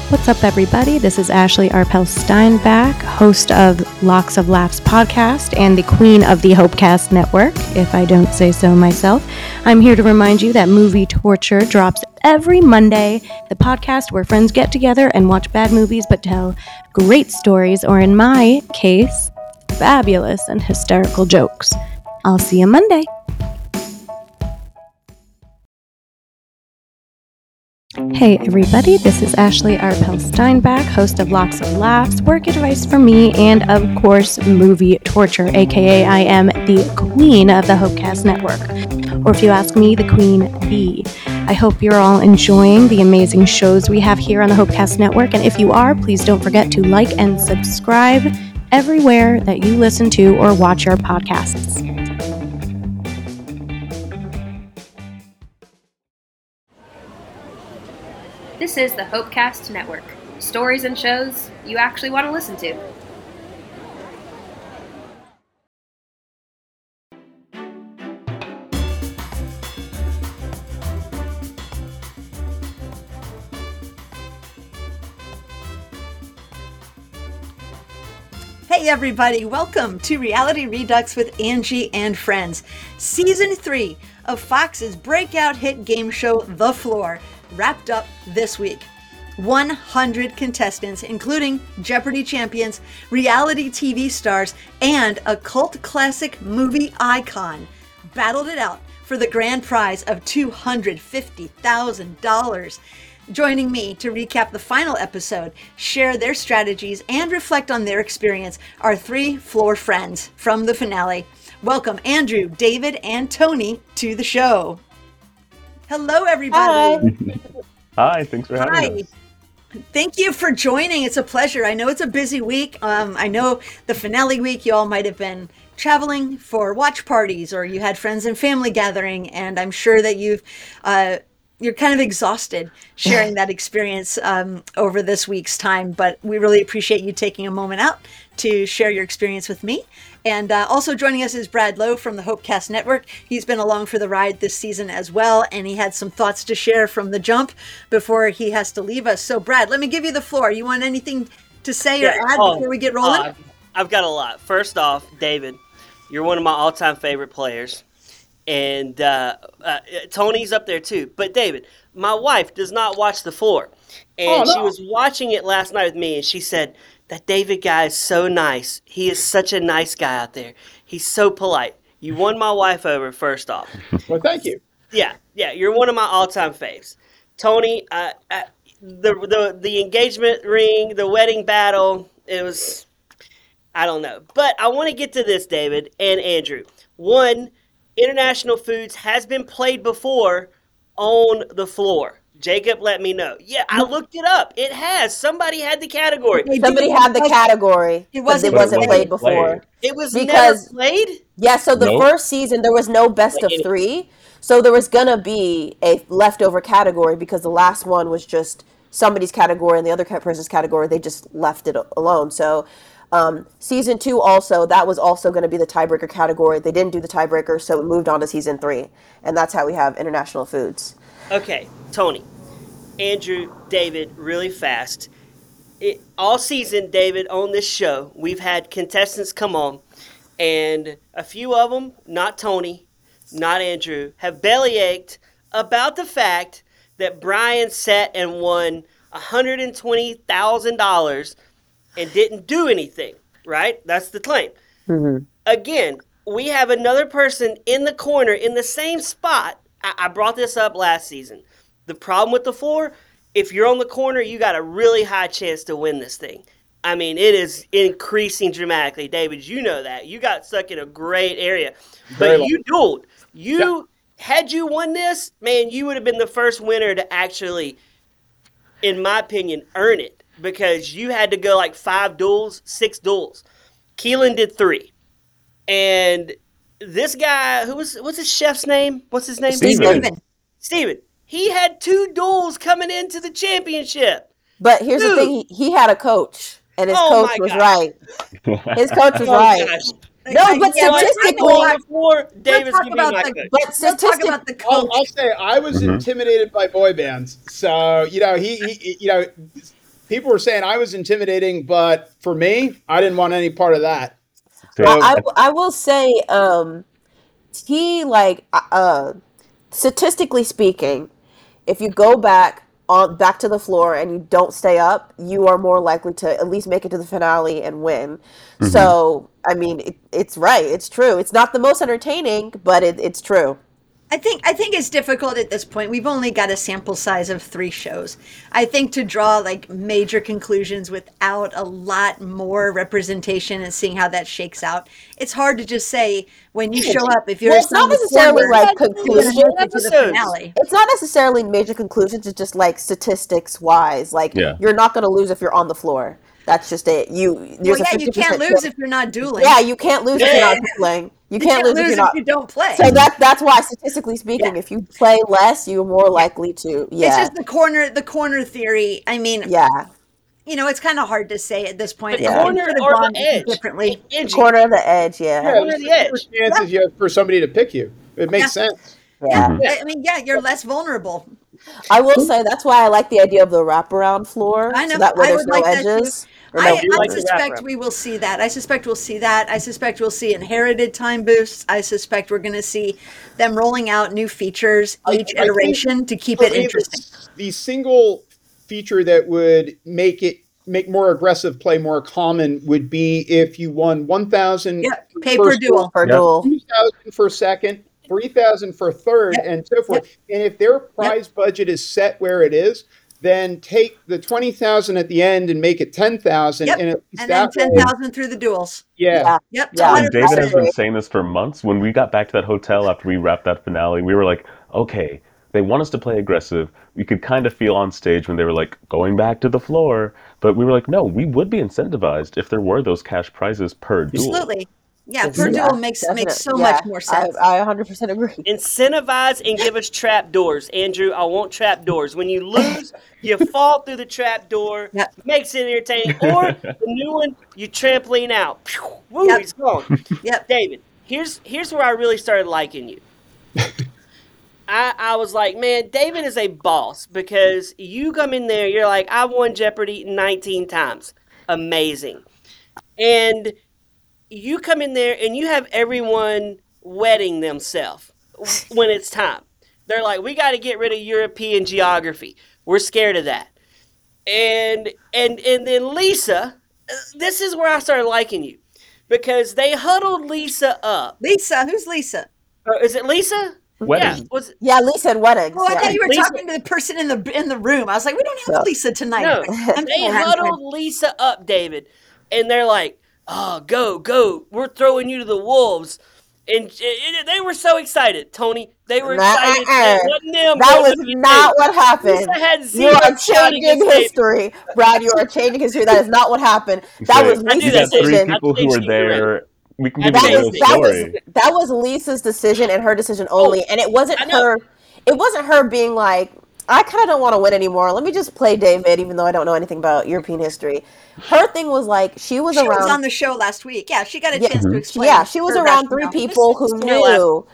What's up, everybody? This is Ashley Arpel Steinbach, host of Locks of Laughs podcast and the queen of the Hopecast Network, if I don't say so myself. I'm here to remind you that Movie Torture drops every Monday, the podcast where friends get together and watch bad movies but tell great stories, or in my case, fabulous and hysterical jokes. I'll see you Monday. Hey everybody, this is Ashley Arpel Steinbach, host of Locks of Laughs, work advice for me, and of course, Movie Torture, aka I am the queen of the Hopecast Network, or if you ask me, the queen bee. I hope you're all enjoying the amazing shows we have here on the Hopecast Network, and if you are, please don't forget to like and subscribe everywhere that you listen to or watch your podcasts. This is the Hopecast Network. Stories and shows you actually want to listen to. Hey everybody, welcome to Reality Redux with Angie and Friends. Season 3 of Fox's breakout hit game show, The Floor, wrapped up this week. 100 contestants, including Jeopardy champions, reality TV stars, and a cult classic movie icon, battled it out for the grand prize of $250,000. Joining me to recap the final episode, share their strategies, and reflect on their experience are three floor friends from the finale. Welcome Andrew, David, and Tony to the show. Hello, everybody. Hi, thanks for having us. Thank you for joining. It's a pleasure. I know it's a busy week. I know the finale week, you all might have been traveling for watch parties, or you had friends and family gathering, and I'm sure that you're kind of exhausted sharing that experience over this week's time, but we really appreciate you taking a moment out to share your experience with me. And also joining us is Brad Lowe from the Hopecast Network. He's been along for the ride this season as well, and he had some thoughts to share from the jump before he has to leave us. So Brad, let me give you the floor. You want anything to say or add before we get rolling? I've got a lot. First off, David, you're one of my all-time favorite players. And Tony's up there too. But David, my wife does not watch The Floor. And she was watching it last night with me, and she said, that David guy is so nice. He is such a nice guy out there. He's so polite. You won my wife over, first off. Well, thank you. Yeah, you're one of my all-time faves. Tony, the engagement ring, the wedding battle, it was, I don't know. But I want to get to this, David and Andrew. One, International Foods has been played before on The Floor. Jacob let me know. Yeah, I looked it up. It has. Somebody had the category. Somebody had the category. It wasn't played before. It was never played? Yeah, so the first season, there was no best of three. So there was going to be a leftover category because the last one was just somebody's category and the other person's category. They just left it alone. So season 2 also, that was also going to be the tiebreaker category. They didn't do the tiebreaker, so it moved on to season 3. And that's how we have International Foods. Okay, Tony, Andrew, David, really fast. All season, David, on this show, we've had contestants come on, and a few of them, not Tony, not Andrew, have bellyached about the fact that Brian sat and won $120,000 and didn't do anything, right? That's the claim. Mm-hmm. Again, we have another person in the corner in the same spot. I brought this up last season. The problem with The Floor, if you're on the corner, you got a really high chance to win this thing. I mean, it is increasing dramatically. David, you know that. You got stuck in a great area. But you dueled. Had you won this, man, you would have been the first winner to actually, in my opinion, earn it. Because you had to go like 5 duels, 6 duels. Keelan did 3. And this guy, what's his chef's name? What's his name? Steven. He had 2 duels coming into the championship. But here's the thing. He had a coach, and his coach was right. His coach was right. Gosh. No, but statistically, David's giving me my coach. But talk about the coach. I'll say I was intimidated by boy bands. So, he people were saying I was intimidating, but for me, I didn't want any part of that. So, I will say, he statistically speaking, if you go back to the floor and you don't stay up, you are more likely to at least make it to the finale and win. Mhm. So, I mean, it's right. It's true. It's not the most entertaining, but it's true. I think it's difficult at this point. We've only got a sample size of 3 shows. I think to draw like major conclusions without a lot more representation and seeing how that shakes out, it's hard to just say when you show up if you're Well, it's not necessarily like conclusions. to the finale. It's not necessarily major conclusions. It's just like statistics wise. Like you're not going to lose if you're on the floor. That's just it. You can't lose if you're not dueling. Yeah, you can't lose if you're not dueling. You can't lose if you don't play. So that's why, statistically speaking, if you play less, you're more likely to. Yeah, it's just the corner theory. I mean, it's kind of hard to say at this point. The corner or the edge. Differently. Corner of the edge. Corner of the edge. Chances you have for somebody to pick you. It makes sense. Yeah. I mean, you're less vulnerable. I will say that's why I like the idea of the wraparound floor. I know. So that way there's no like edges. I suspect we will see that. I suspect we'll see that. I suspect we'll see inherited time boosts. I suspect we're going to see them rolling out new features each iteration to keep it interesting. The single feature that would make more aggressive play more common would be if you won 1,000 pay per duel. 2,000 for second, 3,000 for third, and so forth. And if their prize budget is set where it is, then take the 20,000 at the end and make it 10,000, and then 10,000 through the duels. Yeah. Yep. And David has been saying this for months. When we got back to that hotel after we wrapped that finale, we were like, okay, they want us to play aggressive. We could kind of feel on stage when they were like going back to the floor, but we were like, no, we would be incentivized if there were those cash prizes per duel. Absolutely. Yeah, per duel makes so much more sense. I 100% agree. Incentivize and give us trap doors. Andrew, I want trap doors. When you lose, you fall through the trap door. Makes it entertaining. Or the new one, you trampoline out. Woo, he's gone. David, here's where I really started liking you. I was like, man, David is a boss because you come in there, you're like, I won Jeopardy 19 times. Amazing. And you come in there and you have everyone wetting themselves when it's time. They're like, we got to get rid of European geography. We're scared of that. And then Lisa, this is where I started liking you because they huddled Lisa up. Lisa? Who's Lisa? Is it Lisa? Wedding. Yeah, Lisa and weddings. Oh, I thought you were talking to the person in the room. I was like, we don't have Lisa tonight. No, they huddled Lisa up, David, and they're like, oh, go. We're throwing you to the wolves. And they were so excited, Tony. They were excited. That was not what happened. Lisa had you are changing history, Brad. You are changing history. That is not what happened. That was Lisa's decision. 3 people who were there. We can give you the story. That was Lisa's decision and her decision only. And it wasn't her. It wasn't her being like, I kind of don't want to win anymore. Let me just play David, even though I don't know anything about European history. Her thing was like, she was on the show last week. Yeah, she got a chance to explain. Yeah, she was around 3 people who knew.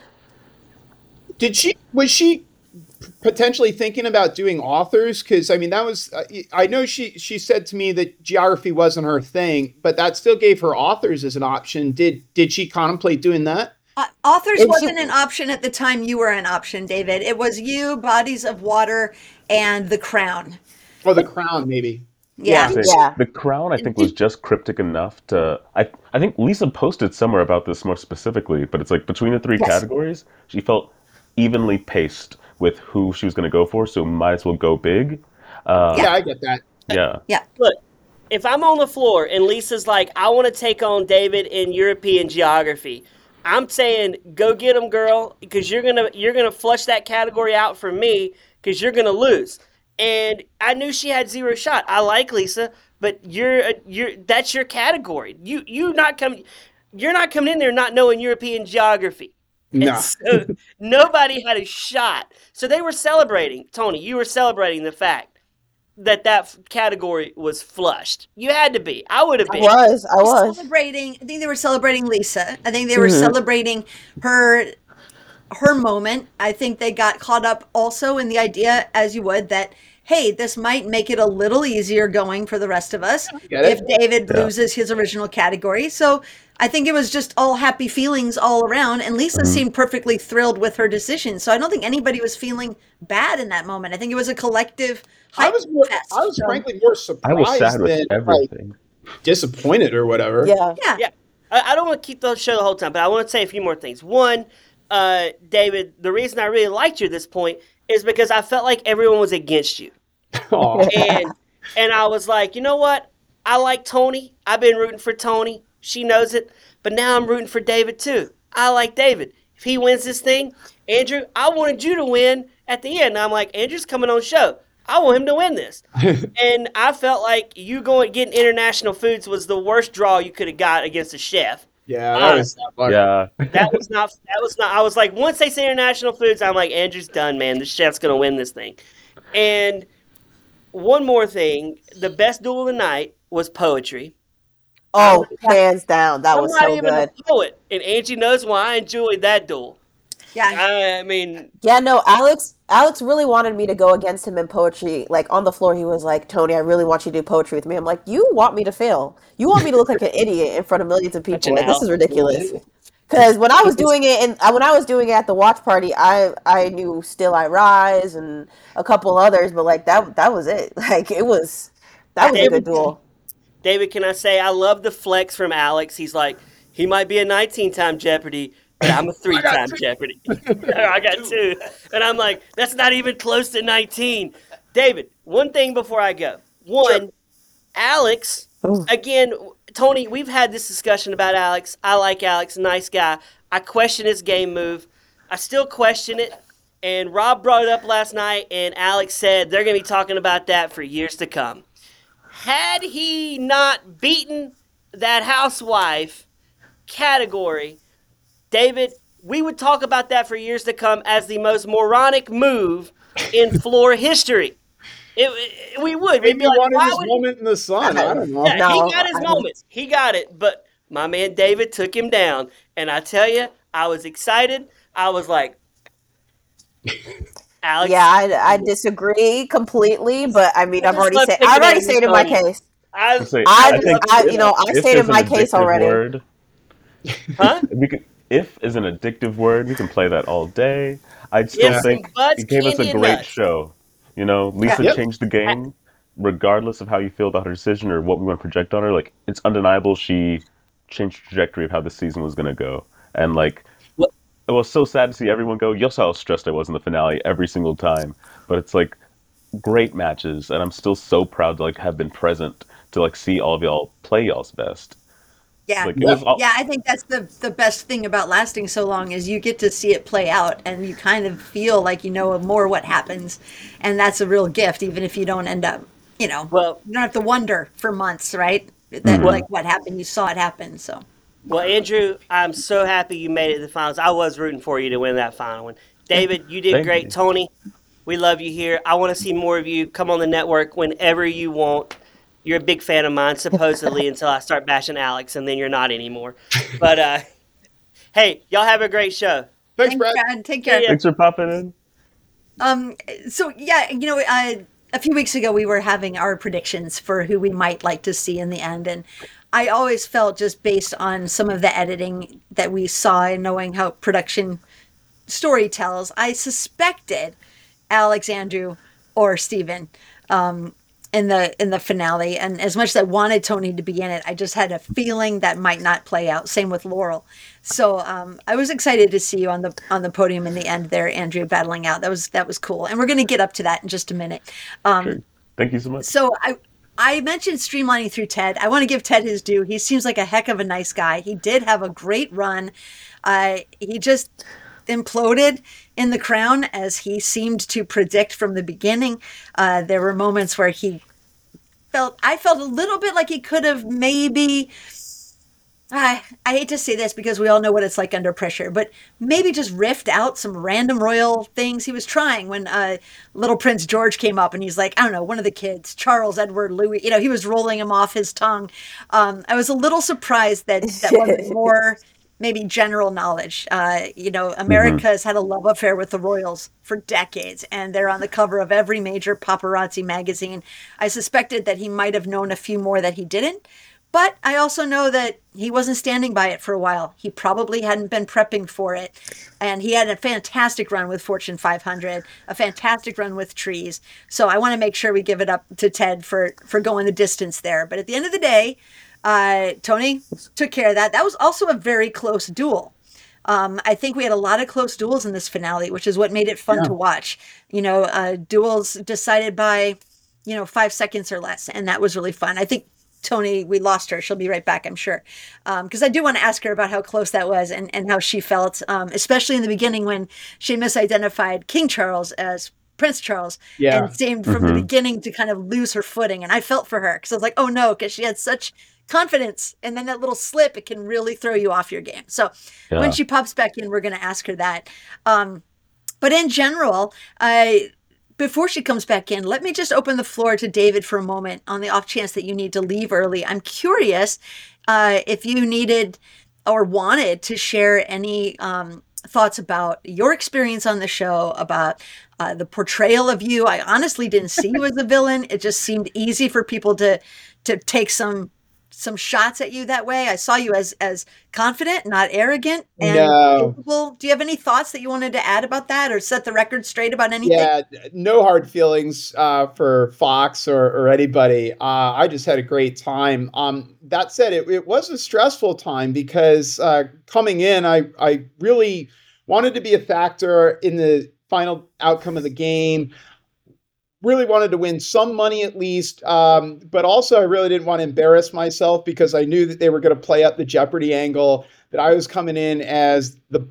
Was she potentially thinking about doing authors? Because, I mean, that was, I know she said to me that geography wasn't her thing, but that still gave her authors as an option. Did she contemplate doing that? Authors wasn't an option at the time you were an option, David. It was you, Bodies of Water, and The Crown. Oh, The Crown, maybe. Yeah. The Crown, I think, was just cryptic enough to... I think Lisa posted somewhere about this more specifically, but it's like between the 3 categories, she felt evenly paced with who she was going to go for, so might as well go big. I get that. Yeah. Look, if I'm on the floor and Lisa's like, I want to take on David in European geography, I'm saying, go get him, girl, because you're gonna flush that category out for me because you're gonna lose. And I knew she had 0 shot. I like Lisa, but that's your category. You're not coming in there not knowing European geography. No. So nobody had a shot. So they were celebrating. Tony, you were celebrating the fact that category was flushed. You had to be. I would have been. I was. Celebrating. I think they were celebrating Lisa. I think they were celebrating her moment. I think they got caught up also in the idea, as you would, that hey, this might make it a little easier going for the rest of us Get if it? David loses his original category. So I think it was just all happy feelings all around. And Lisa seemed perfectly thrilled with her decision. So I don't think anybody was feeling bad in that moment. I think it was a collective I hype was fest. I was frankly more I was surprised sad with than like everything. disappointed or whatever. Yeah. Yeah. Yeah, I don't want to keep the show the whole time, but I want to say a few more things. One, David, the reason I really liked you at this point is because I felt like everyone was against you. Aw. And I was like, you know what? I like Tony. I've been rooting for Tony. She knows it. But now I'm rooting for David too. I like David. If he wins this thing, Andrew, I wanted you to win at the end. And I'm like, Andrew's coming on show. I want him to win this. And I felt like you getting international foods was the worst draw you could have got against a chef. Yeah, that was Yeah. That was not. I was like, once they say international foods, I'm like, Andrew's done, man. The chef's gonna win this thing. And one more thing, the best duel of the night was poetry. Oh, hands down, that I'm was not so even good. a poet, and Angie knows why I enjoyed that duel. Yeah. I mean, Yeah, no, Alex really wanted me to go against him in poetry. Like on the floor, he was like, "Tony, I really want you to do poetry with me." I'm like, "You want me to fail? You want me to look like an idiot in front of millions of people? an Like, this is owl. ridiculous." Because when I was doing it, and when I was doing it at the watch party, I knew "Still I Rise" and a couple others, but like that was it. Like that was a good duel. David, can I say I love the flex from Alex? He's like, he might be a 19-time Jeopardy, but I'm a 3-time Jeopardy. I got 2. And I'm like, that's not even close to 19. David, one thing before I go. One, Alex, again, Tony, we've had this discussion about Alex. I like Alex, nice guy. I question his game move. I still question it. And Rob brought it up last night, and Alex said they're going to be talking about that for years to come. Had he not beaten that housewife category, David, we would talk about that for years to come as the most moronic move in floor history. We would. We'd Maybe be like, wanted why his would moment in the sun. I don't know. Yeah, No, he got his moment. He got it. But my man David took him down. And I tell you, I was excited. I was like, Alex. Yeah, I disagree completely, but I mean, I've already love said picking I've already on stated my Tony. case. I Say, I think I if stated is an my case addictive already. Word, huh? we could, if is an addictive word, we can play that all day. I still Ifs think and buts, it gave us candy a and great nuts. show. You know, Lisa Yep. changed the game, regardless of how you feel about her decision or what we want to project on her. Like, it's undeniable she changed the trajectory of how the season was going to go. And, like, What- it was so sad to see everyone go. You saw how stressed I was in the finale every single time. But it's, like, great matches, and I'm still so proud to, like, have been present to, like, see all of y'all play y'all's best. Yeah. Like, it was all, Yeah, I think that's the best thing about lasting so long is you get to see it play out and you kind of feel like you know more what happens. And that's a real gift, even if you don't end up, Well- you don't have to wonder for months, right? That like what happened, you saw it happen. So Well, Andrew, I'm so happy you made it to the finals. I was rooting for you to win that final one. David, you did Thank great. you. Tony, we love you here. I want to see more of you. Come on the network whenever you want. You're a big fan of mine, supposedly, until I start bashing Alex, and then you're not anymore. But, hey, y'all have a great show. Thanks, Brad. Take care. Yeah. thanks for popping in. So yeah, a few weeks ago we were having our predictions for who we might like to see in the end, and I always felt, just based on some of the editing that we saw and knowing how production story tells, I suspected Alex, Andrew, or Steven in the finale. And as much as I wanted Tony to be in it, I just had a feeling that might not play out. Same with Laurel. So I was excited to see you on the podium in the end there, Andrew, battling out. That was cool. And we're going to get up to that in just a minute. Sure. Thank you so much. So I mentioned streamlining through Ted. I want to give Ted his due. He seems like a heck of a nice guy. He did have a great run. He just imploded in the crown, as he seemed to predict from the beginning. There were moments where I felt a little bit like he could have maybe, I hate to say this because we all know what it's like under pressure, but maybe just riffed out some random royal things. He was trying when little Prince George came up and he's like, I don't know, one of the kids, Charles, Edward, Louis, he was rolling him off his tongue. I was a little surprised that wasn't more maybe general knowledge. America has had a love affair with the royals for decades, and they're on the cover of every major paparazzi magazine. I suspected that he might have known a few more that he didn't, but I also know that he wasn't standing by it for a while. He probably hadn't been prepping for it, and he had a fantastic run with Fortune 500, a fantastic run with Trees. So I want to make sure we give it up to Ted for going the distance there. But at the end of the day, Tony took care of that. That was also a very close duel. I think we had a lot of close duels in this finale, which is what made it fun to watch. Duels decided by, 5 seconds or less. And that was really fun. I think Tony, we lost her. She'll be right back, I'm sure. Because I do want to ask her about how close that was and how she felt, especially in the beginning when she misidentified King Charles as Prince Charles and seemed from the beginning to kind of lose her footing. And I felt for her because I was like, oh no, because she had such confidence. And then that little slip, it can really throw you off your game. So when she pops back in, we're going to ask her that. But in general, before she comes back in, let me just open the floor to David for a moment on the off chance that you need to leave early. I'm curious if you needed or wanted to share any thoughts about your experience on the show, about the portrayal of you. I honestly didn't see you as a villain. It just seemed easy for people to take some shots at you that way. I saw you as confident, not arrogant and capable. Do you have any thoughts that you wanted to add about that or set the record straight about anything? Yeah, no hard feelings for Fox or anybody. I just had a great time. That said, it was a stressful time because coming in, I really wanted to be a factor in the final outcome of the game. Really wanted to win some money at least, but also I really didn't want to embarrass myself because I knew that they were going to play up the Jeopardy angle, that I was coming in as the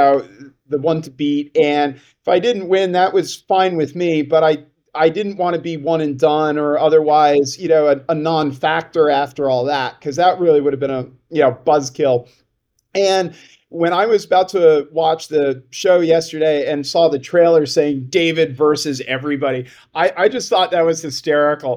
one to beat. And if I didn't win, that was fine with me, but I didn't want to be one and done or otherwise, a non-factor after all that, because that really would have been a, buzzkill. And when I was about to watch the show yesterday and saw the trailer saying David versus everybody, I just thought that was hysterical.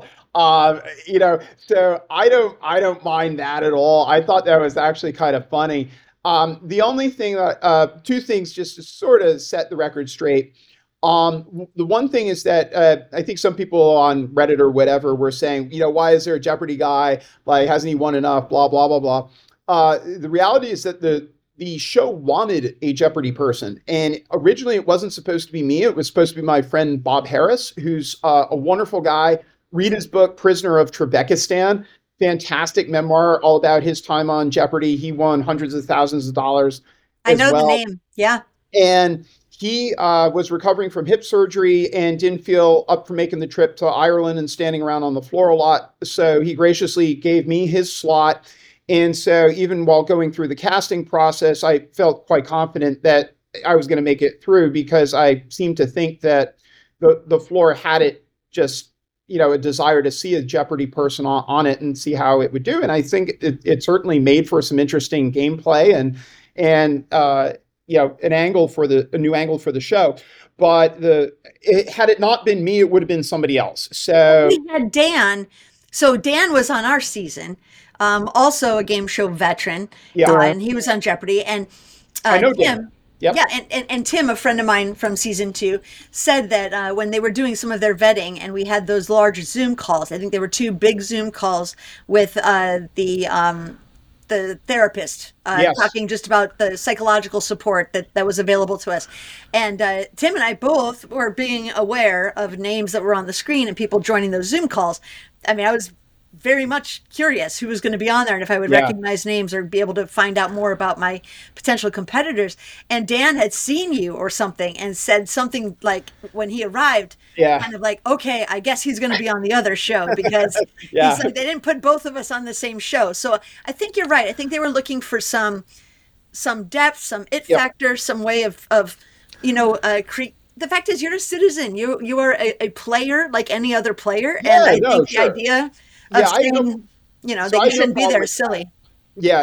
So I don't mind that at all. I thought that was actually kind of funny. The only thing that, two things just to sort of set the record straight. The one thing is that I think some people on Reddit or whatever were saying, why is there a Jeopardy guy? Like, hasn't he won enough? Blah, blah, blah, blah. The reality is that the show wanted a Jeopardy person. And originally it wasn't supposed to be me. It was supposed to be my friend Bob Harris, who's a wonderful guy. Read his book, Prisoner of Trebekistan. Fantastic memoir all about his time on Jeopardy. He won hundreds of thousands of dollars. I know the name. Yeah. And he was recovering from hip surgery and didn't feel up for making the trip to Ireland and standing around on the floor a lot. So he graciously gave me his slot. And so even while going through the casting process, I felt quite confident that I was going to make it through because I seemed to think that the floor had it just, a desire to see a Jeopardy person on it and see how it would do. And I think it certainly made for some interesting gameplay and a new angle for the show. But had it not been me, it would have been somebody else. So we had Dan. So Dan was on our season. Also a game show veteran, and he was on Jeopardy. And I know Tim, Dan. Yep. Yeah, and Tim, a friend of mine from season 2, said that when they were doing some of their vetting, and we had those large Zoom calls. I think there were 2 big Zoom calls with the therapist talking just about the psychological support that was available to us. And Tim and I both were being aware of names that were on the screen and people joining those Zoom calls. I mean, I was very much curious who was going to be on there and if I would recognize names or be able to find out more about my potential competitors. And Dan had seen you or something and said something like when he arrived, kind of like, okay, I guess he's going to be on the other show because he's like, they didn't put both of us on the same show. So I think you're right. I think they were looking for some depth, some factor, some way of the fact is you're a citizen. You are a player like any other player. And I think the idea of saying, that you shouldn't be there is silly. Yeah,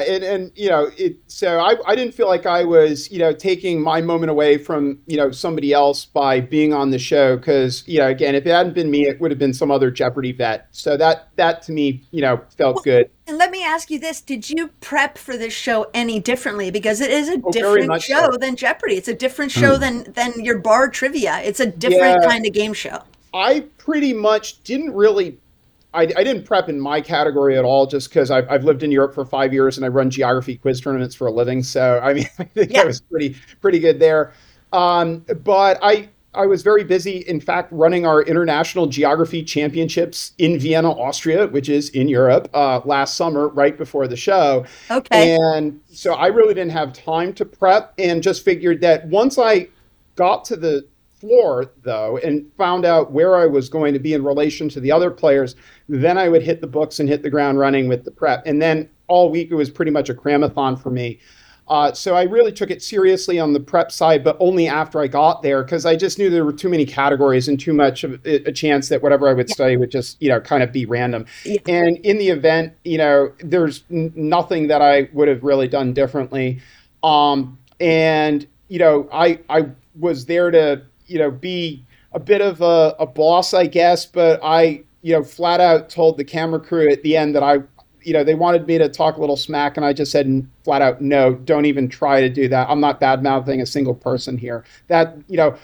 so I didn't feel like I was, taking my moment away from, somebody else by being on the show because, again, if it hadn't been me, it would have been some other Jeopardy vet. So that to me, felt good. And let me me ask you this. Did you prep for this show any differently? Because it is a very different much show so. than Jeopardy. It's a different show than your bar trivia. It's a different Yeah. kind of game show. I pretty much didn't really. I didn't prep in my category at all, just because I've lived in Europe for 5 years and I run geography quiz tournaments for a living. So I mean, I think I was pretty good there. But I was very busy, in fact, running our international geography championships in Vienna, Austria, which is in Europe, last summer, right before the show. Okay. And so I really didn't have time to prep, and just figured that once I got to the floor, though, and found out where I was going to be in relation to the other players, then I would hit the books and hit the ground running with the prep. And then all week it was pretty much a cramathon for me. So I really took it seriously on the prep side, but only after I got there, because I just knew there were too many categories and too much of a chance that whatever I would study would just, kind of be random. Yeah. And in the event, there's nothing that I would have really done differently. And I was there to, be a bit of a boss, I guess, but I, flat out told the camera crew at the end that they wanted me to talk a little smack, and I just said flat out, no, don't even try to do that. I'm not bad-mouthing a single person here. That,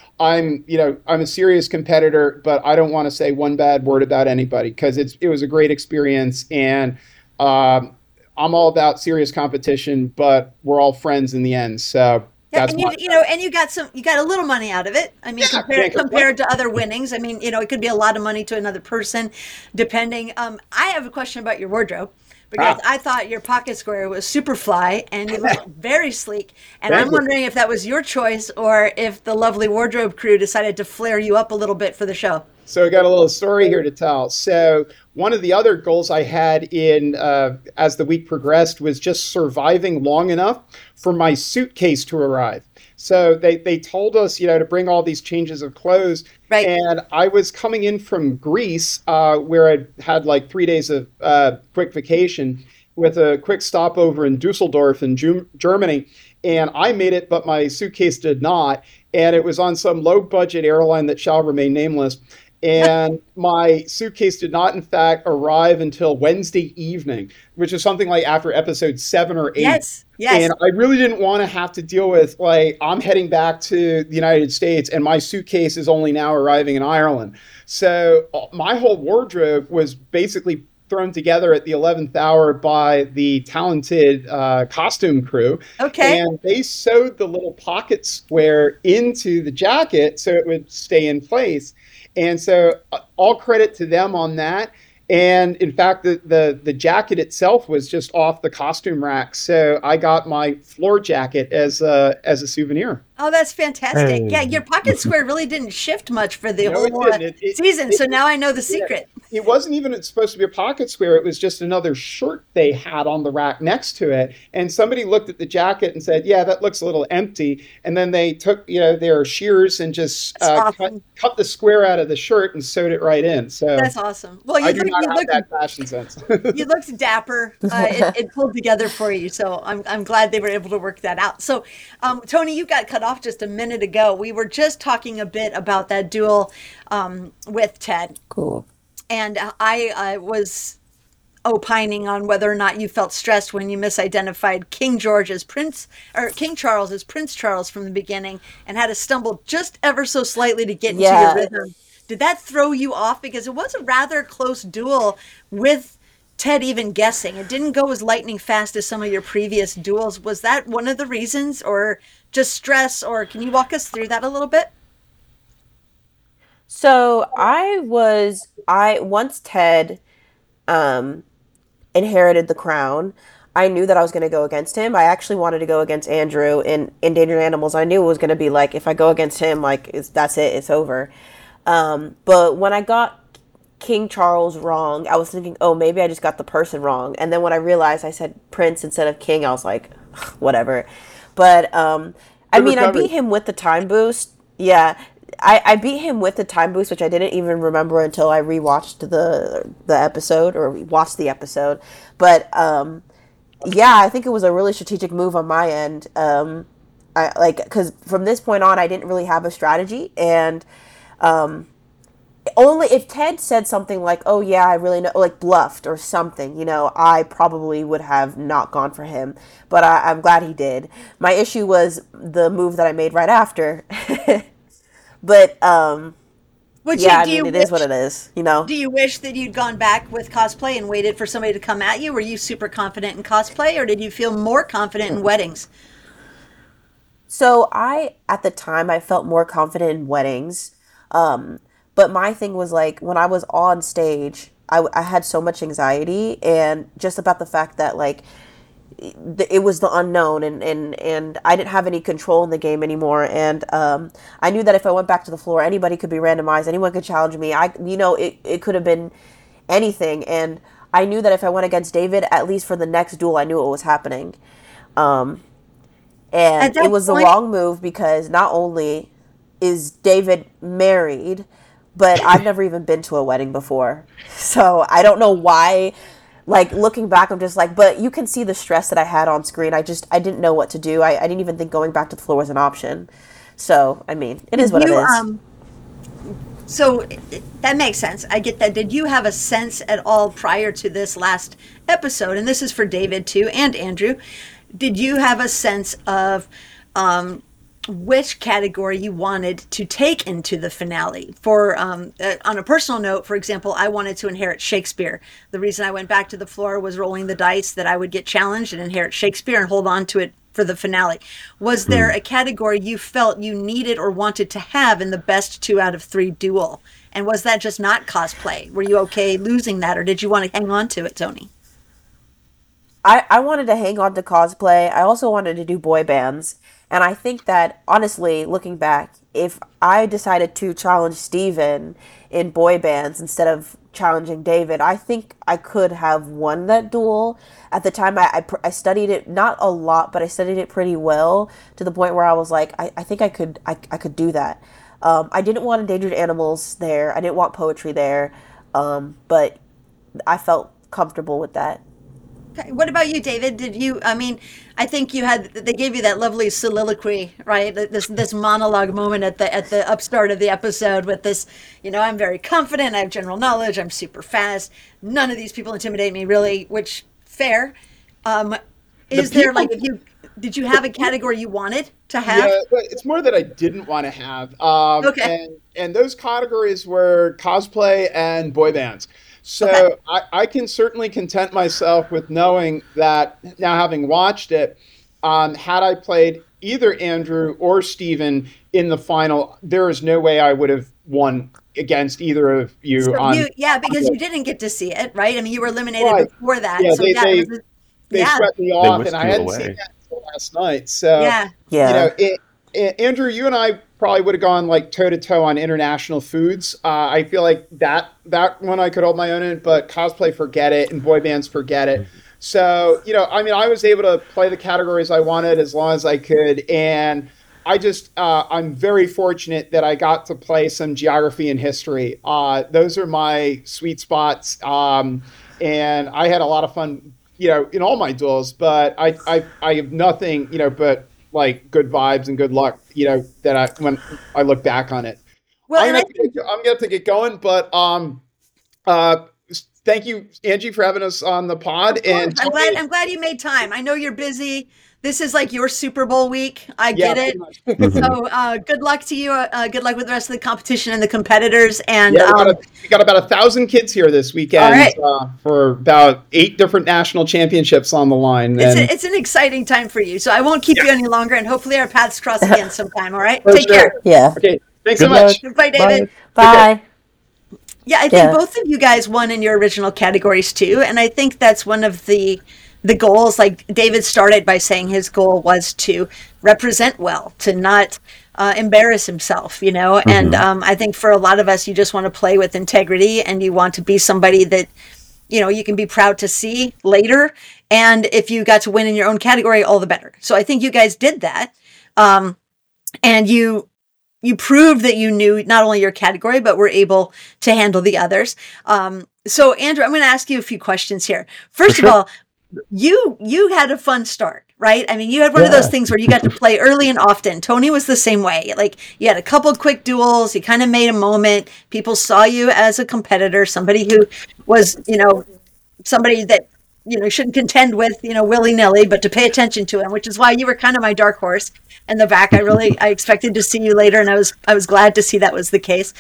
I'm a serious competitor, but I don't want to say one bad word about anybody, because it was a great experience, and I'm all about serious competition, but we're all friends in the end. So Yeah, that's and you got a little money out of it. I mean, compared to other winnings. I mean, it could be a lot of money to another person, depending. I have a question about your wardrobe, because I thought your pocket square was super fly and you looked very sleek. And I'm wondering if that was your choice or if the lovely wardrobe crew decided to flare you up a little bit for the show. So I got a little story here to tell. So one of the other goals I had in as the week progressed was just surviving long enough for my suitcase to arrive. So they told us, to bring all these changes of clothes. Right. And I was coming in from Greece, where I'd had like 3 days of quick vacation, with a quick stopover in Dusseldorf in Germany. And I made it, but my suitcase did not. And it was on some low-budget airline that shall remain nameless. And my suitcase did not, in fact, arrive until Wednesday evening, which is something like after episode 7 or 8. Yes. And I really didn't want to have to deal with, I'm heading back to the United States and my suitcase is only now arriving in Ireland. So my whole wardrobe was basically thrown together at the 11th hour by the talented costume crew. Okay. And they sewed the little pocket square into the jacket so it would stay in place. And so all credit to them on that. And in fact, the jacket itself was just off the costume rack. So I got my floor jacket as a souvenir. Oh, that's fantastic. Hey. Yeah, your pocket square really didn't shift much for the No, whole it didn't. season. So now I know the secret. It wasn't even supposed to be a pocket square. It was just another shirt they had on the rack next to it. And somebody looked at the jacket and said, yeah, that looks a little empty. And then they took their shears and just awesome. cut the square out of the shirt and sewed it right in. So That's awesome. Well, I do not have that fashion sense. you looked dapper. It pulled together for you. So I'm glad they were able to work that out. So, Tony, you got cut off just a minute ago. We were just talking a bit about that duel with Ted. Cool. And I was opining on whether or not you felt stressed when you misidentified King Charles as Prince Charles from the beginning and had to stumble just ever so slightly to get into your rhythm. Did that throw you off? Because it was a rather close duel with Ted even guessing. It didn't go as lightning fast as some of your previous duels. Was that one of the reasons, or just stress, or can you walk us through that a little bit? So once Ted inherited the crown, I knew that I was going to go against him. I actually wanted to go against Andrew in Endangered Animals. I knew it was going to be like, if I go against him, that's it, it's over. But when I got King Charles wrong, I was thinking, oh, maybe I just got the person wrong. And then when I realized I said Prince instead of King, I was like, whatever. But I beat him with the time boost. Yeah. I beat him with the time boost, which I didn't even remember until I rewatched the episode, or watched the episode. But I think it was a really strategic move on my end. Because from this point on, I didn't really have a strategy, and only if Ted said something like, "Oh yeah, I really know," like bluffed or something, I probably would have not gone for him. But I'm glad he did. My issue was the move that I made right after. But Which yeah, I do mean, you it is wish, what it is, do you wish that you'd gone back with cosplay and waited for somebody to come at you? Were you super confident in cosplay, or did you feel more confident in weddings? So at the time, I felt more confident in weddings. But my thing was like when I was on stage, I had so much anxiety and just about the fact that like it was the unknown and I didn't have any control in the game anymore. And I knew that if I went back to the floor, anybody could be randomized, anyone could challenge me. It could have been anything. And I knew that if I went against David, at least for the next duel, I knew what was happening. And it was the wrong move because not only is David married, but I've never even been to a wedding before. So I don't know why. Like looking back, I'm just like, but you can see the stress that I had on screen. I didn't know what to do. I didn't even think going back to the floor was an option. So, I mean, it is what it is. So that makes sense. I get that. Did you have a sense at all prior to this last episode, and this is for David too, and Andrew, did you have a sense of which category you wanted to take into the finale? For on a personal note, for example, I wanted to inherit Shakespeare. The reason I went back to the floor was rolling the dice that I would get challenged and inherit Shakespeare and hold on to it for the finale. Was there a category you felt you needed or wanted to have in the best 2 out of 3 duel? And was that just not cosplay? Were you okay losing that, or did you want to hang on to it, Tony? I wanted to hang on to cosplay. I also wanted to do boy bands. And I think that, honestly, looking back, if I decided to challenge Steven in boy bands instead of challenging David, I think I could have won that duel. At the time, I studied it, not a lot, but I studied it pretty well to the point where I was like, I think I could do that. I didn't want endangered animals there. I didn't want poetry there. But I felt comfortable with that. Okay. What about you, David? I think they gave you that lovely soliloquy, right? This monologue moment at the upstart of the episode with this, I'm very confident, I have general knowledge, I'm super fast. None of these people intimidate me, really, which fair. Did you have a category you wanted to have? Yeah, but it's more that I didn't want to have. Okay. And those categories were cosplay and boy bands. So Okay. I can certainly content myself with knowing that now, having watched it, had I played either Andrew or Steven in the final, there is no way I would have won against either of you. Because you didn't get to see it, right? I mean, you were eliminated Right. before that. Yeah, so they swept me off, whisked and I you hadn't away. seen that until last night. So Yeah. Andrew, you and I probably would have gone like toe to toe on international foods. I feel like that one I could hold my own in, but cosplay, forget it, and boy bands, forget it. So, I was able to play the categories I wanted as long as I could, and I'm very fortunate that I got to play some geography and history. Those are my sweet spots, and I had a lot of fun, in all my duels. But I have nothing, but like good vibes and good luck, when I look back on it. Well, I'm gonna have to get going, but thank you, Angie, for having us on the pod. And I'm glad you made time. I know you're busy. This is like your Super Bowl week. I get it. So good luck to you. Good luck with the rest of the competition and the competitors. And we got about 1,000 kids here this weekend for about 8 different national championships on the line. It's an exciting time for you. So I won't keep you any longer, and hopefully our paths cross again sometime. All right. Take care. Yeah. Okay. Thanks Good so much. luck. Bye, David. Bye. Yeah, I think both of you guys won in your original categories too, and I think that's one of the goals. Like David started by saying his goal was to represent well, to not embarrass himself, And I think for a lot of us, you just want to play with integrity, and you want to be somebody that you can be proud to see later. And if you got to win in your own category, all the better. So I think you guys did that, and you proved that you knew not only your category, but were able to handle the others. So Andrew, I'm going to ask you a few questions here. First of all, you had a fun start, right? I mean, you had one of those things where you got to play early and often. Tony was the same way. Like, you had a couple quick duels, you kind of made a moment. People saw you as a competitor, somebody who was, somebody that, shouldn't contend with, willy-nilly, but to pay attention to him, which is why you were kind of my dark horse in the back. I expected to see you later, and I was glad to see that was the case.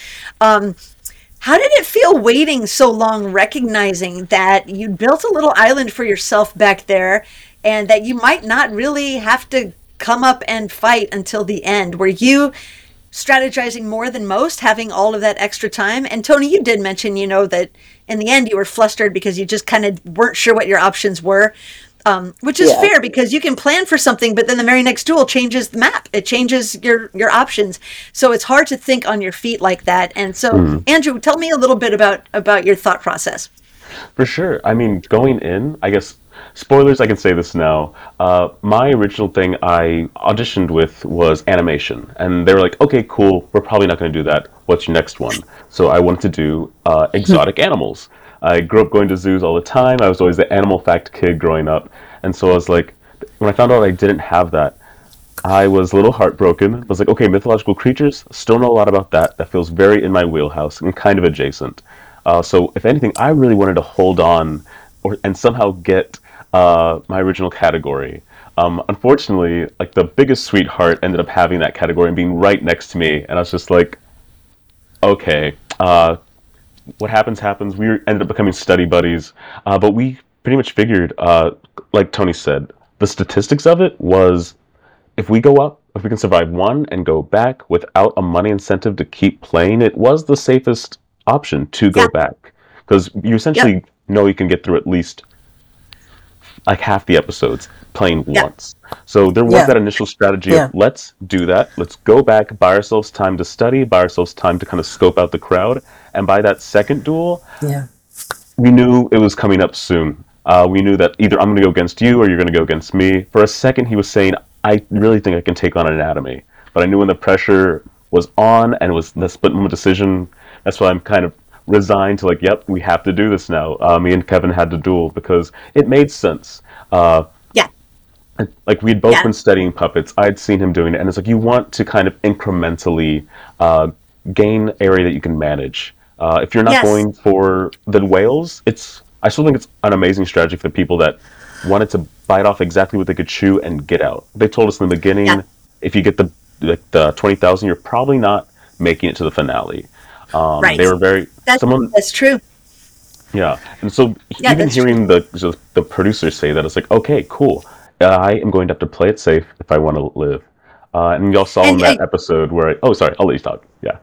How did it feel waiting so long, recognizing that you built a little island for yourself back there and that you might not really have to come up and fight until the end? Were you strategizing more than most, having all of that extra time? And Tony, you did mention, that in the end you were flustered because you just kind of weren't sure what your options were. Which is fair, because you can plan for something, but then the very next duel changes the map. It changes your options. So it's hard to think on your feet like that. And so, Andrew, tell me a little bit about your thought process. For sure. I mean, going in, I guess, spoilers, I can say this now. My original thing I auditioned with was animation. And they were like, okay, cool, we're probably not going to do that. What's your next one? So I wanted to do exotic animals. I grew up going to zoos all the time. I was always the animal fact kid growing up. And so I was like, when I found out I didn't have that, I was a little heartbroken. I was like, okay, mythological creatures, still know a lot about that. That feels very in my wheelhouse and kind of adjacent. So if anything, I really wanted to hold on and somehow get my original category. Unfortunately, like, the biggest sweetheart ended up having that category and being right next to me. And I was just like, okay, what happens. We ended up becoming study buddies, but we pretty much figured, like Tony said, the statistics of it was, if we go up, if we can survive one and go back without a money incentive to keep playing, it was the safest option to go back, because you essentially know you can get through at least like half the episodes playing once. So there was that initial strategy of, let's do that. Let's go back, buy ourselves time to study, buy ourselves time to kind of scope out the crowd. And by that second duel, we knew it was coming up soon. We knew that either I'm going to go against you or you're going to go against me. For a second, he was saying, I really think I can take on Anatomy. But I knew when the pressure was on and it was the split moment decision, that's why I'm kind of resigned to, like, yep, we have to do this now. Me and Kevin had to duel because it made sense. Like, we'd both been studying puppets. I'd seen him doing it, and it's like, you want to kind of incrementally gain area that you can manage. If you're not going for the whales, I still think it's an amazing strategy for the people that wanted to bite off exactly what they could chew and get out. They told us in the beginning, if you get the 20,000, you're probably not making it to the finale. They were very... That's true. Yeah, and so even hearing the producers say that, it's like, okay, cool. I am going to have to play it safe if I want to live. And y'all saw in that episode where sorry, I'll let you talk. Yeah.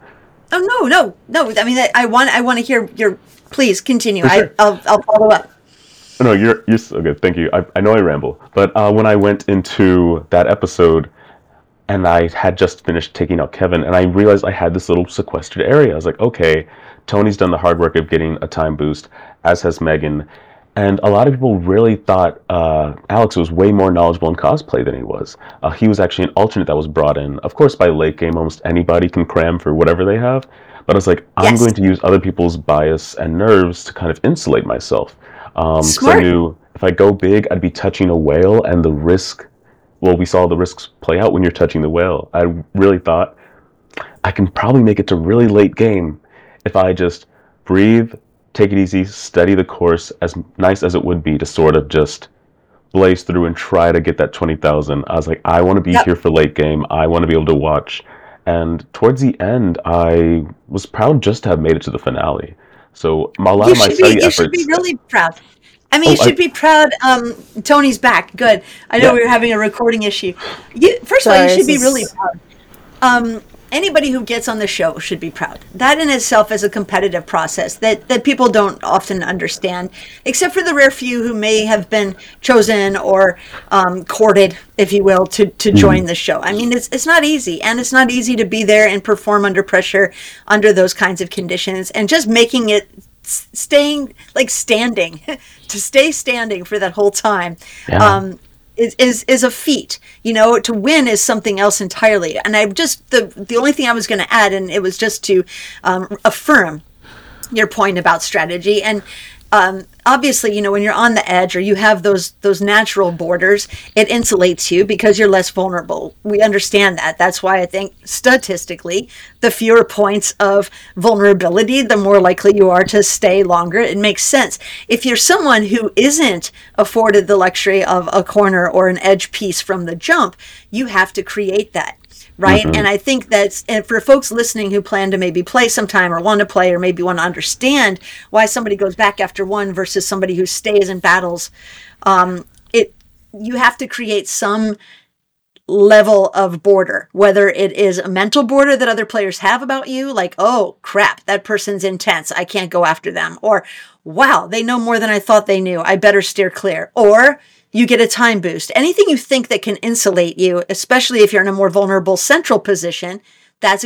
Oh, no. I mean, I want to hear your... Please continue. Sure. I'll follow up. No, you're so good. Thank you. I know I ramble, but when I went into that episode and I had just finished taking out Kevin, and I realized I had this little sequestered area. I was like, okay, Tony's done the hard work of getting a time boost, as has Megan. And a lot of people really thought Alex was way more knowledgeable in cosplay than he was. He was actually an alternate that was brought in. Of course, by late game, almost anybody can cram for whatever they have. But I was like, I'm going to use other people's bias and nerves to kind of insulate myself. Because I knew if I go big, I'd be touching a whale, and the risk... Well, we saw the risks play out when you're touching the whale. I really thought I can probably make it to really late game if I just breathe, take it easy, study the course, as nice as it would be to sort of just blaze through and try to get that 20,000. I was like, I want to be here for late game. I want to be able to watch. And towards the end, I was proud just to have made it to the finale. So a lot of my study efforts... You should be really proud. I mean, you should be proud. Tony's back. Good. I know we were having a recording issue. First of all, you should be really proud. Anybody who gets on the show should be proud. That in itself is a competitive process that people don't often understand, except for the rare few who may have been chosen or courted, if you will, to join the show. I mean, it's not easy, and it's not easy to be there and perform under pressure under those kinds of conditions, and just making it standing to stay standing for that whole time is a feat. To win is something else entirely. And I just the only thing I was going to add, and it was just to affirm your point about strategy. And obviously, when you're on the edge or you have those natural borders, it insulates you because you're less vulnerable. We understand that. That's why I think statistically, the fewer points of vulnerability, the more likely you are to stay longer. It makes sense. If you're someone who isn't afforded the luxury of a corner or an edge piece from the jump, you have to create that. Right. And I think and for folks listening who plan to maybe play sometime or want to play or maybe want to understand why somebody goes back after one versus somebody who stays and battles, you have to create some level of border, whether it is a mental border that other players have about you, like, oh crap, that person's intense, I can't go after them, or wow, they know more than I thought they knew, I better steer clear, or you get a time boost. Anything you think that can insulate you, especially if you're in a more vulnerable central position, that's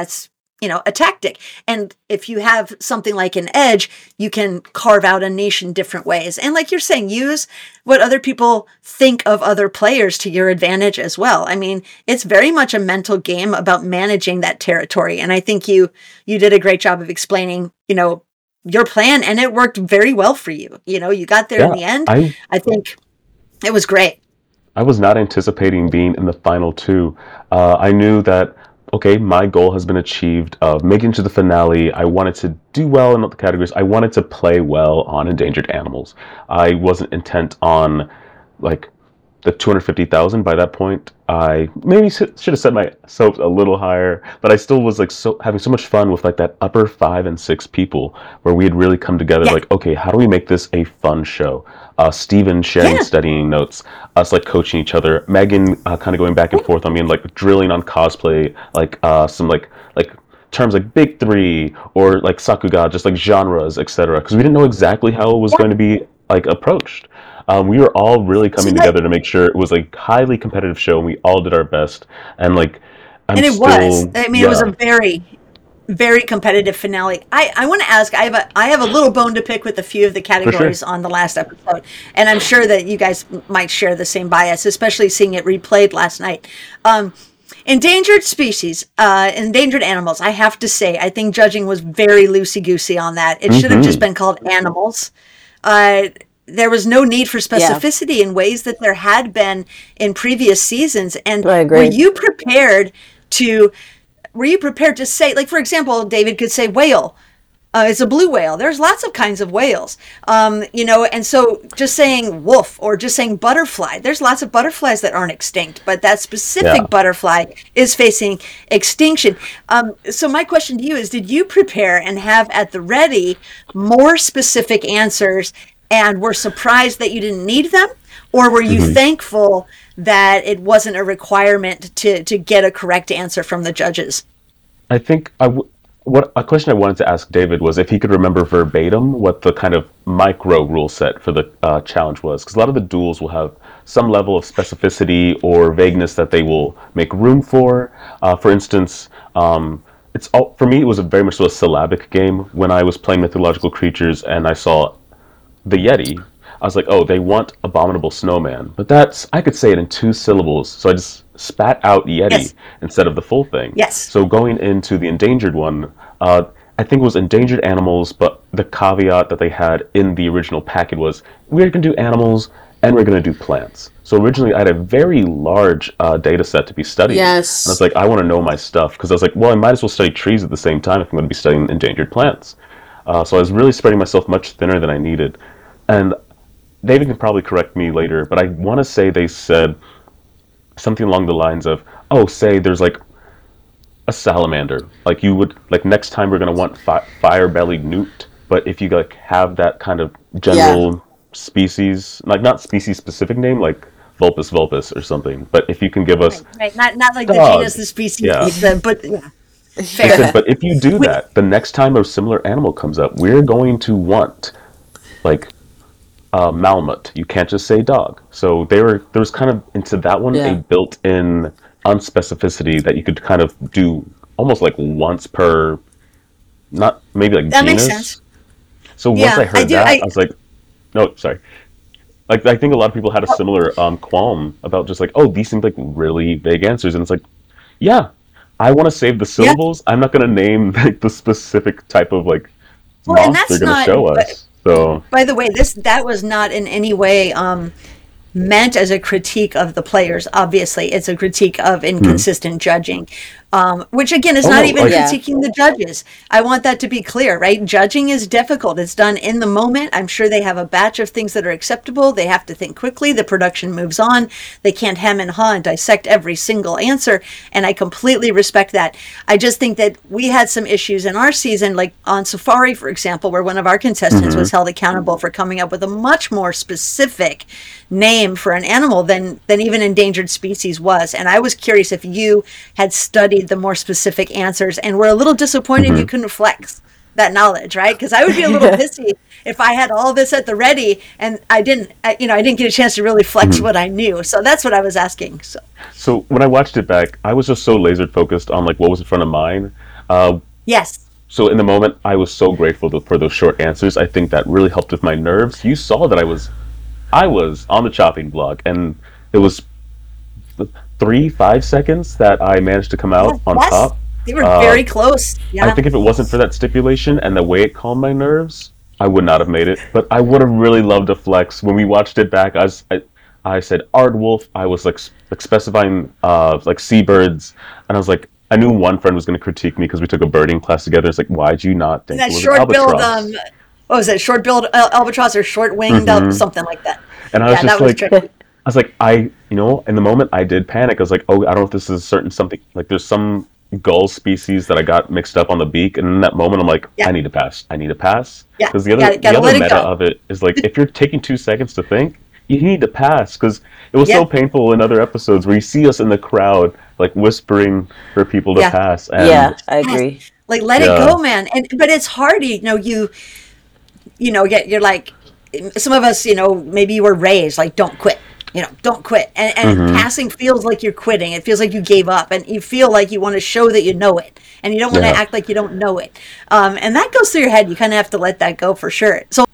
a tactic. And if you have something like an edge, you can carve out a niche in different ways. And like you're saying, use what other people think of other players to your advantage as well. I mean, it's very much a mental game about managing that territory. And I think you did a great job of explaining, your plan, and it worked very well for you. You got there in the end. I think it was great. I was not anticipating being in the final two. I knew that, okay, my goal has been achieved of making it to the finale. I wanted to do well in all the categories. I wanted to play well on endangered animals. I wasn't intent on, the 250,000 by that point. I maybe should have set my hopes a little higher, but I still was having so much fun with that upper 5 and 6 people where we had really come together. Yeah. Okay, how do we make this a fun show? Steven sharing studying notes, us coaching each other, Megan kind of going back and forth on me and drilling on cosplay, some terms like big three or Sakuga, just genres, etc. Because we didn't know exactly how it was going to be approached. We were all really coming together to make sure it was a highly competitive show, and we all did our best. And it was. I mean, it was a very, very competitive finale. I want to ask. I have a little bone to pick with a few of the categories on the last episode, and I'm sure that you guys might share the same bias, especially seeing it replayed last night. Endangered species, endangered animals. I have to say, I think judging was very loosey-goosey on that. It should have just been called animals. There was no need for specificity in ways that there had been in previous seasons. And I agree. Were you prepared to say, for example, David could say whale. It's a blue whale. There's lots of kinds of whales, and so just saying wolf or just saying butterfly, there's lots of butterflies that aren't extinct, but that specific butterfly is facing extinction. So my question to you is, did you prepare and have at the ready more specific answers and were surprised that you didn't need them? Or were you thankful that it wasn't a requirement to get a correct answer from the judges? I think a question I wanted to ask David was if he could remember verbatim what the kind of micro rule set for the challenge was. Because a lot of the duels will have some level of specificity or vagueness that they will make room for. For instance, for me, it was very much so a syllabic game. When I was playing mythological creatures and I saw the Yeti, I was like, oh, they want abominable snowman. But I could say it in 2 syllables, so I just spat out Yeti instead of the full thing. Yes. So going into the endangered one, I think it was endangered animals, but the caveat that they had in the original packet was, we're going to do animals and we're going to do plants. So originally I had a very large data set to be studying. Yes. And I was like, I want to know my stuff, because I was like, well, I might as well study trees at the same time if I'm going to be studying endangered plants. So I was really spreading myself much thinner than I needed. And David can probably correct me later, but I want to say they said something along the lines of, oh, say there's a salamander. You would, next time we're going to want fire-bellied newt, but if you have that kind of general species, not species-specific name, Vulpus vulpus or something, but if you can give us... Right. Not like the genus, the species, but yeah. Fair. Said, but if you do that, the next time a similar animal comes up, we're going to want, Malmut. You can't just say dog. So there was kind of into that one a built-in unspecificity that you could kind of do almost once per, not maybe that genus. Makes sense. So once I heard I was like, no, sorry. I think a lot of people had a similar qualm about just oh, these seem like really vague answers, and it's yeah. I want to save the syllables. I'm not going to name the specific type of monster they're going to show us. So By the way, that was not in any way meant as a critique of the players. Obviously, it's a critique of inconsistent judging, which again is not even critiquing the judges. I want that to be clear, right? Judging is difficult. It's done in the moment. I'm sure they have a batch of things that are acceptable. They have to think quickly. The production moves on. They can't hem and haw and dissect every single answer, and I completely respect that. I just think that we had some issues in our season, like on Safari, for example, where one of our contestants was held accountable for coming up with a much more specific name for an animal than even endangered species was. And I was curious if you had studied the more specific answers and were a little disappointed you couldn't flex that knowledge, right? Because I would be a little pissy if I had all this at the ready and I didn't get a chance to really flex what I knew. So that's what I was asking. So when I watched it back, I was just so laser focused on like what was in front of mine. Yes. So in the moment, I was so grateful for those short answers. I think that really helped with my nerves. You saw that I was on the chopping block, and it was 3-5 seconds that I managed to come out on top. They were very close. Yeah. I think if it wasn't for that stipulation and the way it calmed my nerves, I would not have made it. But I would have really loved to flex. When we watched it back, I said aardwolf. I was like specifying like seabirds, and I was like, I knew one friend was going to critique me because we took a birding class together. It's like, why'd you not think that it was short-billed albatross? what was it? Short-billed albatross or short-winged something like that. And I was just like, tricky. I was like, in the moment I did panic. I was like, oh, I don't know if this is something, like there's some gull species that I got mixed up on the beak. And in that moment, I'm like, I need to pass. Yeah. Because the other meta of it is like, if you're taking 2 seconds to think, you need to pass. Because it was so painful in other episodes where you see us in the crowd, like whispering for people to pass. And I agree. Like, let it go, man. But it's hard, you're like, some of us, maybe you were raised like, don't quit, don't quit. And passing feels like you're quitting. It feels like you gave up, and you feel like you want to show that you know it, and you don't want to act like you don't know it. And that goes through your head. You kind of have to let that go for sure. So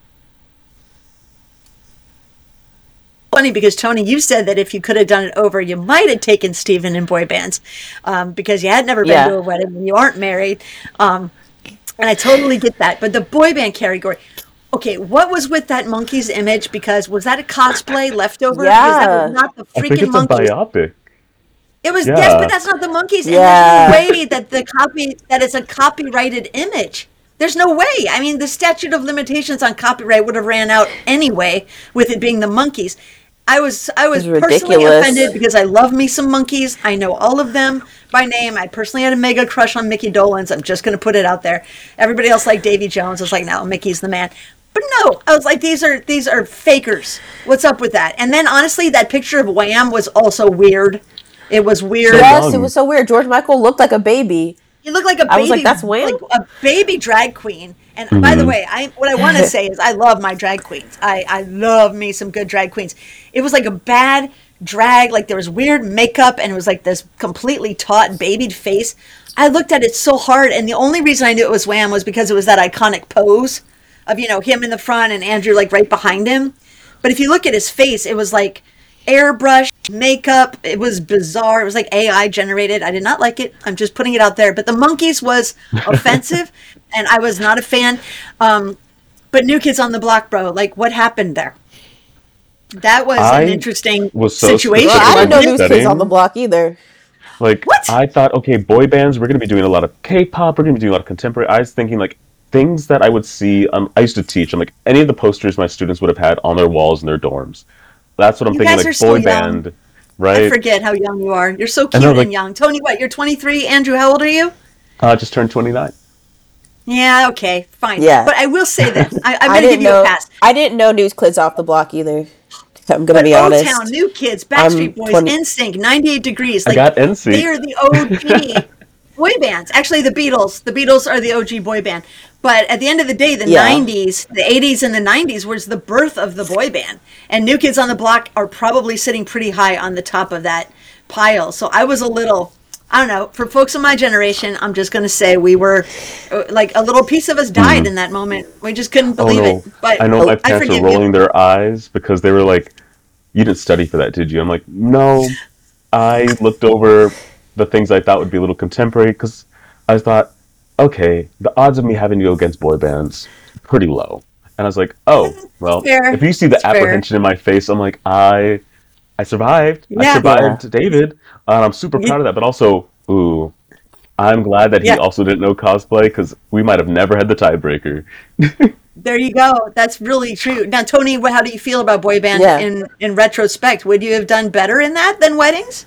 funny because Tony, you said that if you could have done it over, you might have taken Steven in boy bands, because you had never been to a wedding and you aren't married. And I totally get that. But the boy band category, okay, what was with that monkey's image? Because was that a cosplay leftover? Because that was not the freaking I think it's monkeys. a biopic. It was yes, but that's not the monkeys. And there's no way that it's a copyrighted image. There's no way. I mean, the statute of limitations on copyright would have ran out anyway with it being the monkeys. I was personally offended because I love me some monkeys. I know all of them by name. I personally had a mega crush on Mickey Dolenz. I'm just going to put it out there. Everybody else liked Davy Jones. I was like, no, Mickey's the man. But no, I was like, these are fakers. What's up with that? And then honestly, that picture of Wham was also weird. It was weird. Yes, it was so weird. George Michael looked like a baby. He looked like a baby. I was like, that's Wham? Like a baby drag queen. And by the way, what I want to say is I love my drag queens. I love me some good drag queens. It was like a bad drag, like there was weird makeup and it was like this completely taut babied face. I looked at it so hard, and the only reason I knew it was Wham was because it was that iconic pose of, him in the front and Andrew like right behind him. But if you look at his face, it was like airbrush makeup. It was bizarre. It was like AI generated. I did not like it. I'm just putting it out there. But the monkeys was offensive, and I was not a fan. But New Kids on the Block, bro, like what happened there? That was an interesting situation. Well, I didn't know New Kids on the Block either. Like, what? I thought, okay, boy bands, we're going to be doing a lot of K-pop, we're going to be doing a lot of contemporary. I was thinking, like, things that I would see, I used to teach, I'm like, any of the posters my students would have had on their walls in their dorms. That's what I'm thinking, like, boy band, right? I forget how young you are. You're so cute and young. Tony, what, you're 23? Andrew, how old are you? Just turned 29. Yeah, okay, fine. Yeah. But I will say this. I'm going to give you a pass. I didn't know New Kids Off the Block either. I'm going to be honest. O-Town, New Kids, Backstreet Boys, NSYNC, 98 Degrees. Like, I got NSYNC. They are the OG boy bands. Actually, the Beatles. The Beatles are the OG boy band. But at the end of the day, the 90s, the 80s and the 90s was the birth of the boy band. And New Kids on the Block are probably sitting pretty high on the top of that pile. So I was a little, I don't know, for folks of my generation, I'm just going to say we were, like, a little piece of us died in that moment. We just couldn't believe it. But I know my parents are rolling their eyes because they were like, you didn't study for that, did you? I'm like, no. I looked over the things I thought would be a little contemporary because I thought, okay, the odds of me having to go against boy bands pretty low. And I was like, oh, well, fair. if you see the That's fair. apprehension in my face, I'm like, I survived. I Yeah. survived David. And I'm super proud of that. But also, ooh, I'm glad that he Yeah. also didn't know cosplay, because we might have never had the tiebreaker. There you go. That's really true. Now, Tony, how do you feel about boy band Yeah. in retrospect? Would you have done better in that than weddings?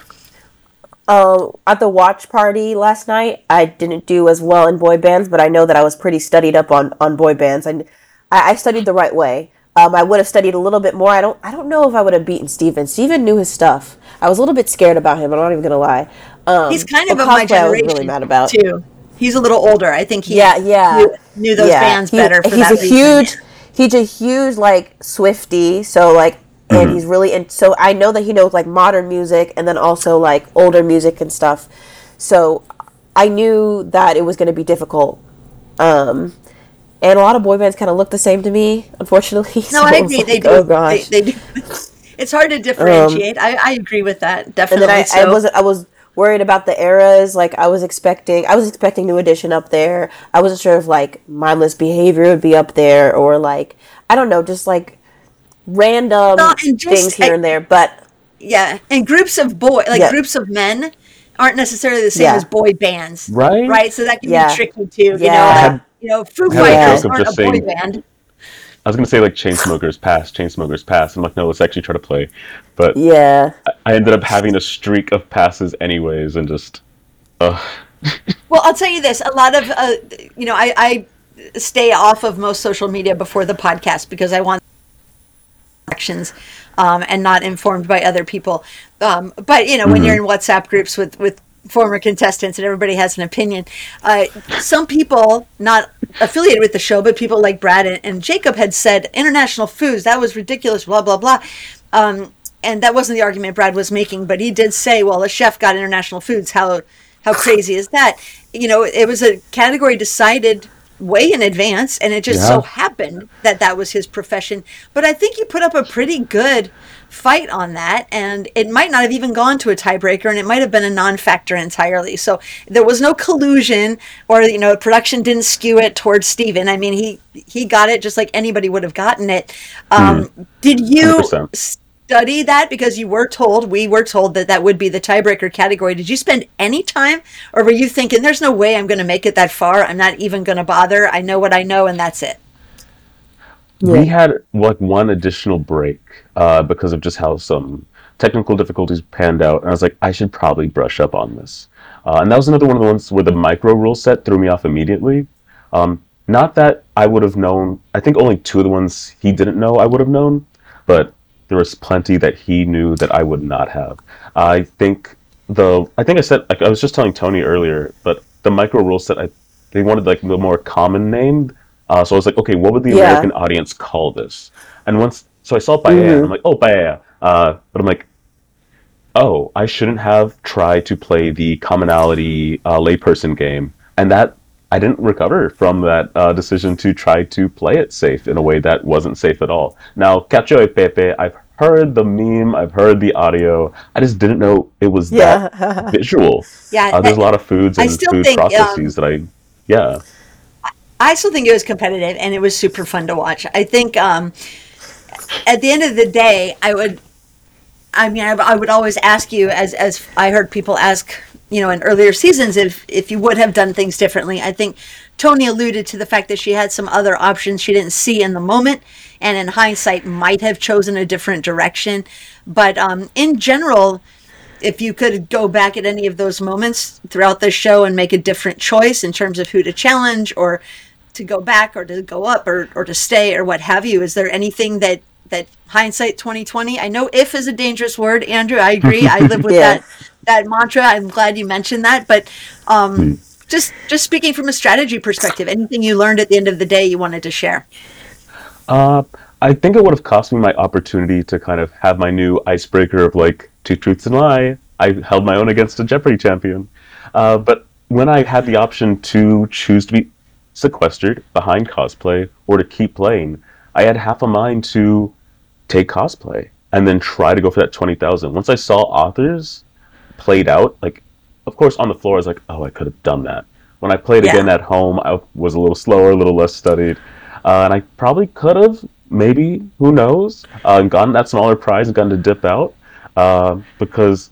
At the watch party last night, I didn't do as well in boy bands, but I know that I was pretty studied up on boy bands, and I studied the right way. I would have studied a little bit more. I don't know if I would have beaten Steven. Steven knew his stuff. I was a little bit scared about him. I'm not even gonna lie. He's kind but of my cosplay I was generation really mad about. too. He's a little older. I think he Yeah. knew those bands better for he's that a reason. he's a huge like Swiftie, so like, and he's really, and so I know that he knows like modern music and then also like older music and stuff. So I knew that it was going to be difficult. And a lot of boy bands kind of look the same to me, unfortunately. No, So I it's agree. like, They do. oh gosh. They do. It's hard to differentiate. I agree with that. And Definitely. then I was worried about the eras. Like I was expecting New Edition up there. I wasn't sure if like Mindless Behavior would be up there, or like, I don't know, just like random No, and just- things here and there. But Yeah, and groups of groups of men aren't necessarily the same Yeah. as boy bands, Right? Right, so that can Yeah. be tricky too. Yeah. Foo I had a Fighters joke of aren't a just boy saying- band. I was going to say, like, Chainsmokers pass. I'm like, no, let's actually try to play. But yeah. I ended up having a streak of passes anyways, and just, ugh. Well, I'll tell you this: a lot of I stay off of most social media before the podcast because I want actions and not informed by other people. But when you're in WhatsApp groups with former contestants and everybody has an opinion, some people not affiliated with the show, but people like Brad and Jacob had said international foods, that was ridiculous, blah blah blah. And that wasn't the argument Brad was making, but he did say, well, a chef got international foods. How crazy is that? It was a category decided way in advance, and it just so happened that was his profession. But I think he put up a pretty good fight on that, and it might not have even gone to a tiebreaker, and it might have been a non-factor entirely. So there was no collusion, or production didn't skew it towards Steven. I mean, he got it just like anybody would have gotten it. Did you 100%. study that because we were told that would be the tiebreaker category? Did you spend any time, or were you thinking there's no way I'm going to make it that far, I'm not even going to bother, I know what I know and that's it? We had like one additional break because of just how some technical difficulties panned out, and I was like, I should probably brush up on this. And that was another one of the ones where the micro rule set threw me off immediately. Not that I would have known. I think only two of the ones he didn't know I would have known, but there was plenty that he knew that I would not have. I think I said, like I was just telling Tony earlier, but the micro rule set, they wanted like the more common name. So I was like, okay, what would the American audience call this? And so I saw paella, and I'm like, oh, paella. But I'm like, oh, I shouldn't have tried to play the commonality layperson game. And that, I didn't recover from that decision to try to play it safe in a way that wasn't safe at all. Now, Cacio e Pepe, I've heard the meme, I've heard the audio. I just didn't know it was that visual. Yeah, there's a lot of foods and still food think, processes that I still think it was competitive and it was super fun to watch. I think at the end of the day, I would always ask you, as I heard people ask, in earlier seasons, if you would have done things differently. I think Tony alluded to the fact that she had some other options she didn't see in the moment, and in hindsight might have chosen a different direction. But in general, if you could go back at any of those moments throughout the show and make a different choice in terms of who to challenge, or to go back, or to go up, or to stay, or what have you, is there anything that hindsight 2020? I know "if" is a dangerous word, Andrew. I agree. I live with that mantra. I'm glad you mentioned that. But just speaking from a strategy perspective, anything you learned at the end of the day you wanted to share? I think it would have cost me my opportunity to kind of have my new icebreaker of like two truths and a lie. I held my own against a Jeopardy champion. But when I had the option to choose to be sequestered behind cosplay or to keep playing, I had half a mind to take cosplay and then try to go for that 20,000. Once I saw authors played out, like, of course on the floor I was like, oh, I could have done that. When I played again at home, I was a little slower, a little less studied. and I probably could have, maybe, who knows, gotten that smaller prize and gotten to dip out, because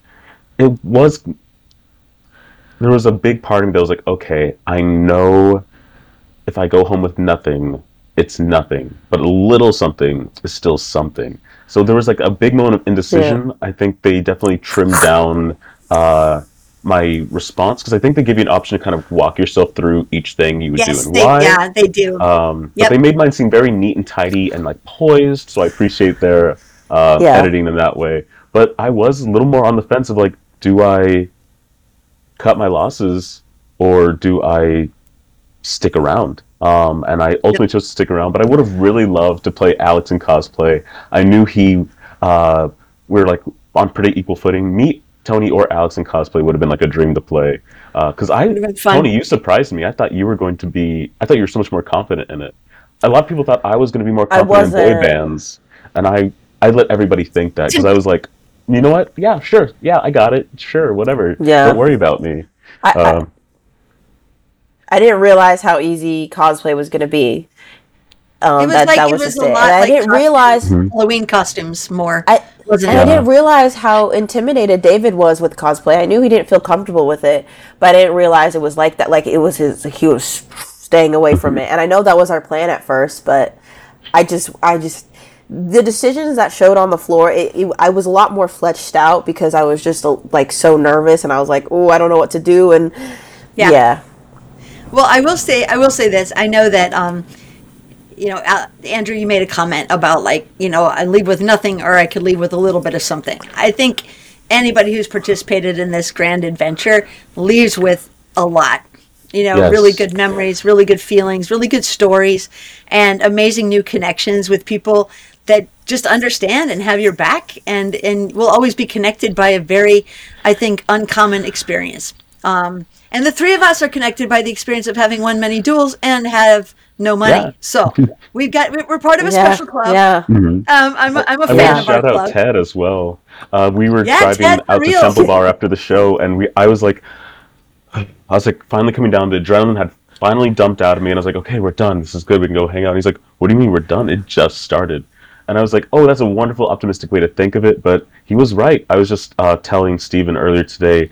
there was a big part of me that was like, okay, I know if I go home with nothing, it's nothing, but a little something is still something. So there was like a big moment of indecision. I think they definitely trimmed down my response, because I think they give you an option to kind of walk yourself through each thing you would do and why. Yeah, they do. But they made mine seem very neat and tidy and like poised, so I appreciate their editing in that way. But I was a little more on the fence of like, do I cut my losses or do I stick around? And I ultimately chose to stick around, but I would have really loved to play Alex in cosplay. I knew we were like on pretty equal footing. Me, Tony, or Alex in cosplay would have been like a dream to play. Because Tony, you surprised me. I thought you were so much more confident in it. A lot of people thought I was going to be more confident in boy bands, and I let everybody think that, because I was like, you know what? Yeah, sure. Yeah, I got it. Sure, whatever. Yeah. Don't worry about me. I didn't realize how easy cosplay was going to be. It was a lot. I didn't realize Halloween costumes more. I didn't realize how intimidated David was with cosplay. I knew he didn't feel comfortable with it, but I didn't realize it was like that. Like he was staying away from it. And I know that was our plan at first, but I just the decisions that showed on the floor, I was a lot more fleshed out because I was just like so nervous, and I was like, oh, I don't know what to do, and yeah. Well, I will say this. I know that, Andrew, you made a comment about like, I leave with nothing or I could leave with a little bit of something. I think anybody who's participated in this grand adventure leaves with a lot. Really good memories, really good feelings, really good stories, and amazing new connections with people that just understand and have your back, and will always be connected by a very, I think, uncommon experience. And the three of us are connected by the experience of having won many duels and have no money. Yeah. So we're part of a special club. Yeah. Mm-hmm. I'm a fan of our club. Shout out Ted as well. We were driving out to Temple Bar after the show, and I was like finally coming down. The adrenaline had finally dumped out of me, and I was like, okay, we're done. This is good. We can go hang out. And he's like, what do you mean we're done? It just started. And I was like, oh, that's a wonderful, optimistic way to think of it. But he was right. I was just telling Steven earlier today,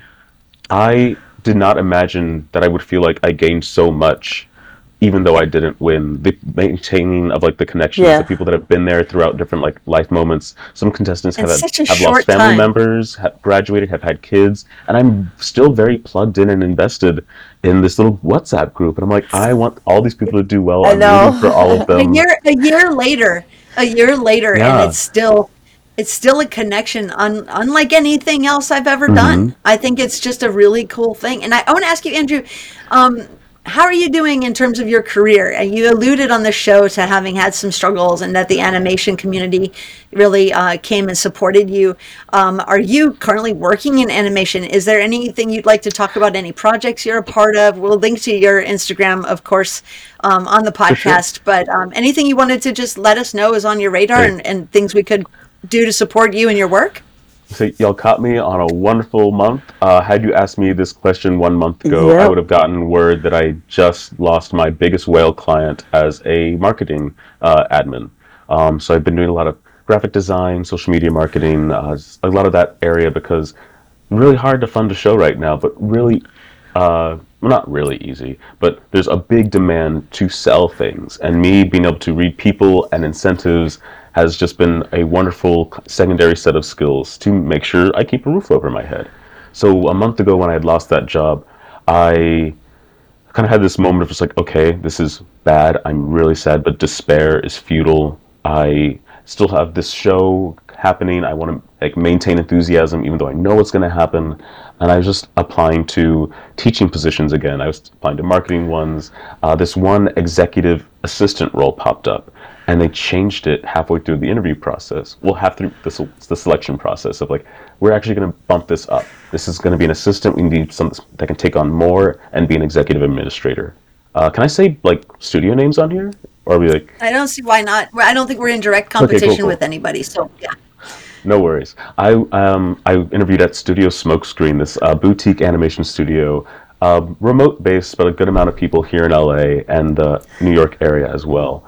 I did not imagine that I would feel like I gained so much, even though I didn't win. The maintaining of like the connections, the people that have been there throughout different like life moments. Some contestants have lost family members, have graduated, have had kids, and I'm still very plugged in and invested in this little WhatsApp group. And I'm like, I want all these people to do well. I'm rooting for all of them. A year later, and it's still a connection unlike anything else I've ever done. I think it's just a really cool thing. And I want to ask you, Andrew, how are you doing in terms of your career? You alluded on the show to having had some struggles and that the animation community really came and supported you. Are you currently working in animation? Is there anything you'd like to talk about, any projects you're a part of? We'll link to your Instagram, of course, on the podcast. Sure. But anything you wanted to just let us know is on your radar and things we could do to support you and your work? So y'all caught me on a wonderful month. Had you asked me this question 1 month ago, I would have gotten word that I just lost my biggest whale client as a marketing admin. So I've been doing a lot of graphic design, social media marketing, a lot of that area, because really hard to fund a show right now, but really, not really easy, but there's a big demand to sell things. And me being able to read people and incentives has just been a wonderful secondary set of skills to make sure I keep a roof over my head. So a month ago when I had lost that job, I kind of had this moment of just like, okay, this is bad. I'm really sad, but despair is futile. I still have this show happening. I want to like maintain enthusiasm, even though I know what's going to happen. And I was just applying to teaching positions again. I was applying to marketing ones. This one executive assistant role popped up, and they changed it halfway through the interview process. Well, the selection process of like, we're actually going to bump this up. This is going to be an assistant. We need something that can take on more and be an executive administrator. Can I say like studio names on here? Or are we like? I don't see why not. I don't think we're in direct competition cool. with anybody. So yeah. No worries. I interviewed at Studio Smokescreen, this boutique animation studio, remote based, but a good amount of people here in LA and the New York area as well.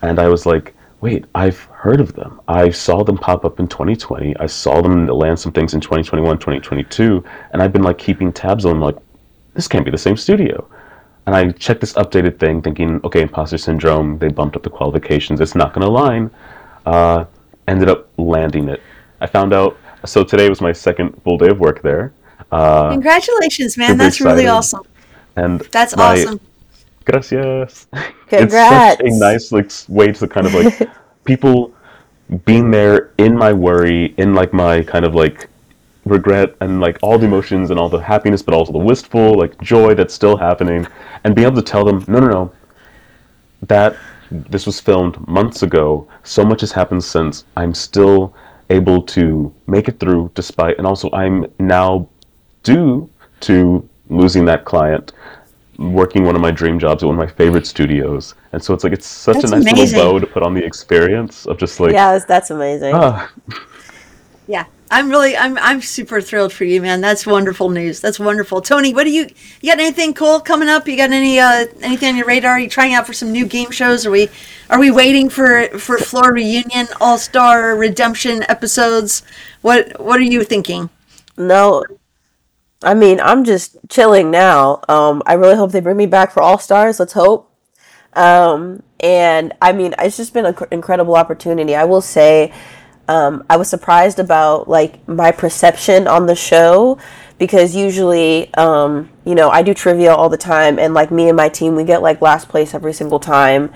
And I was like, wait, I've heard of them. I saw them pop up in 2020. I saw them land some things in 2021, 2022, and I've been like keeping tabs on them, like, this can't be the same studio. And I checked this updated thing thinking, okay, Imposter Syndrome, they bumped up the qualifications, it's not going to align. Ended up landing it. I found out, so today was my second full day of work there. Congratulations, man. Super That's really excited. awesome. And That's awesome. Gracias. Congrats. It's such a nice like way to kind of like people being there in my worry, in like my kind of like regret and like all the emotions and all the happiness, but also the wistful like joy that's still happening, and being able to tell them, no, that this was filmed months ago. So much has happened since. I'm still able to make it through despite, and also I'm now due to losing that client, working one of my dream jobs at one of my favorite studios. And so it's like, it's such That's a nice amazing. little bow to put on the experience of just like, Yeah, that's amazing. Yeah. I'm super thrilled for you, man. That's wonderful news. That's wonderful. Tony, what do you got anything cool coming up? You got anything on your radar? Are you trying out for some new game shows? Are we waiting for Floor Reunion, All-Star Redemption episodes? What are you thinking? No, I mean, I'm just chilling now. I really hope they bring me back for All Stars. Let's hope. And I mean, it's just been an incredible opportunity. I will say, I was surprised about like my perception on the show, because usually, I do trivia all the time, and like me and my team, we get like last place every single time.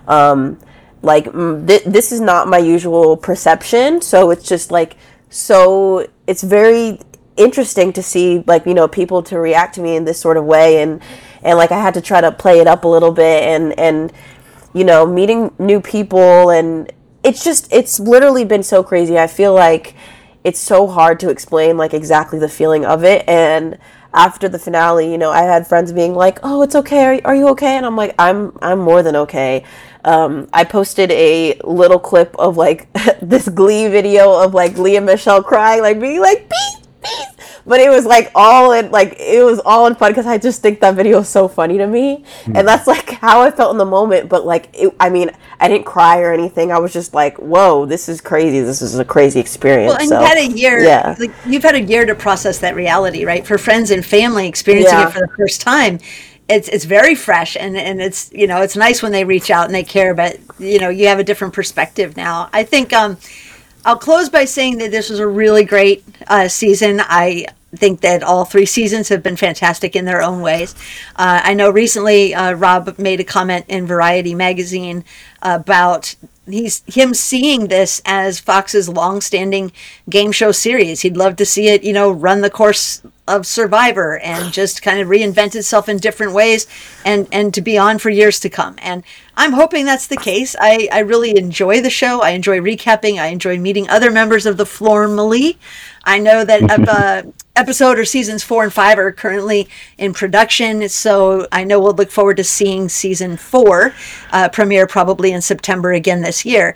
This is not my usual perception, so it's just like, so it's very interesting to see like, people to react to me in this sort of way, and like I had to try to play it up a little bit, and meeting new people, and it's literally been so crazy. I feel like it's so hard to explain like exactly the feeling of it. And after the finale, I had friends being like, "Oh, it's okay. Are you okay?" And I'm like, I'm more than okay. I posted a little clip of like this Glee video of like Lea Michele crying, like being like, "Peace, peace." But it was like all in fun, because I just think that video is so funny to me. And that's like how I felt in the moment. But like, I didn't cry or anything. I was just like, whoa, this is crazy. This is a crazy experience. Well, and you had a year. Yeah. Like, you've had a year to process that reality, right? For friends and family experiencing it for the first time, it's very fresh, and it's it's nice when they reach out and they care, but you have a different perspective now. I think I'll close by saying that this was a really great season. I think that all 3 seasons have been fantastic in their own ways. I know recently Rob made a comment in Variety magazine about him seeing this as Fox's long-standing game show series. He'd love to see it, run the course of Survivor and just kind of reinvent itself in different ways, and to be on for years to come. And I'm hoping that's the case. I really enjoy the show. I enjoy recapping. I enjoy meeting other members of the Flormally. I know that episode or seasons 4 and 5 are currently in production, so I know we'll look forward to seeing season 4 premiere probably in September again this year.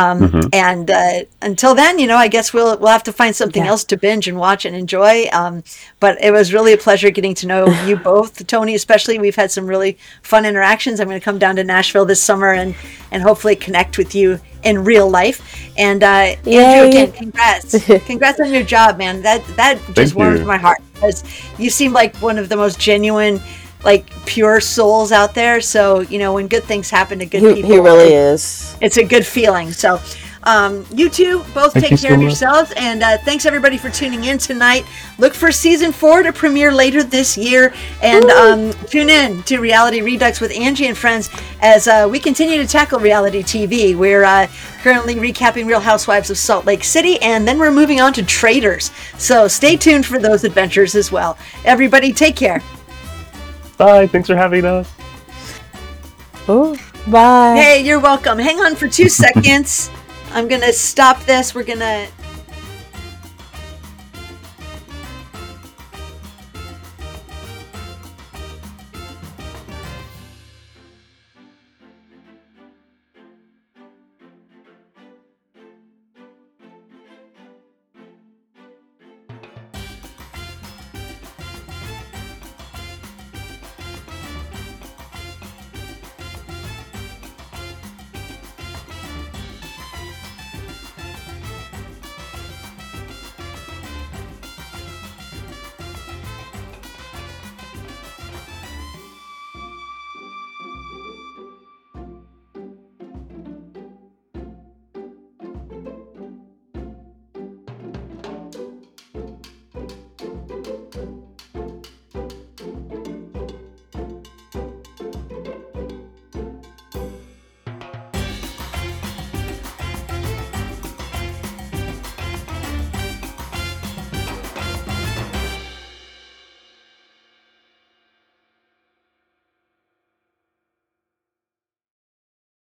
And until then, I guess we'll have to find something else to binge and watch and enjoy. But it was really a pleasure getting to know you both, Tony especially. We've had some really fun interactions. I'm going to come down to Nashville this summer and hopefully connect with you in real life. And Andrew, again, congrats on your job, man. That just warms my heart, because you seem like one of the most genuine, like pure souls out there. So when good things happen to good people, he really is. It's a good feeling. So you two both take care of yourselves, and thanks everybody for tuning in tonight. Look for season 4 to premiere later this year, and tune in to Reality Redux with Angie and friends as we continue to tackle reality TV. We're currently recapping Real Housewives of Salt Lake City, and then we're moving on to Traitors. So stay tuned for those adventures as well. Everybody, take care. Bye. Thanks for having us. Oh, bye. Hey, you're welcome. Hang on for 2 seconds. I'm going to stop this. We're going to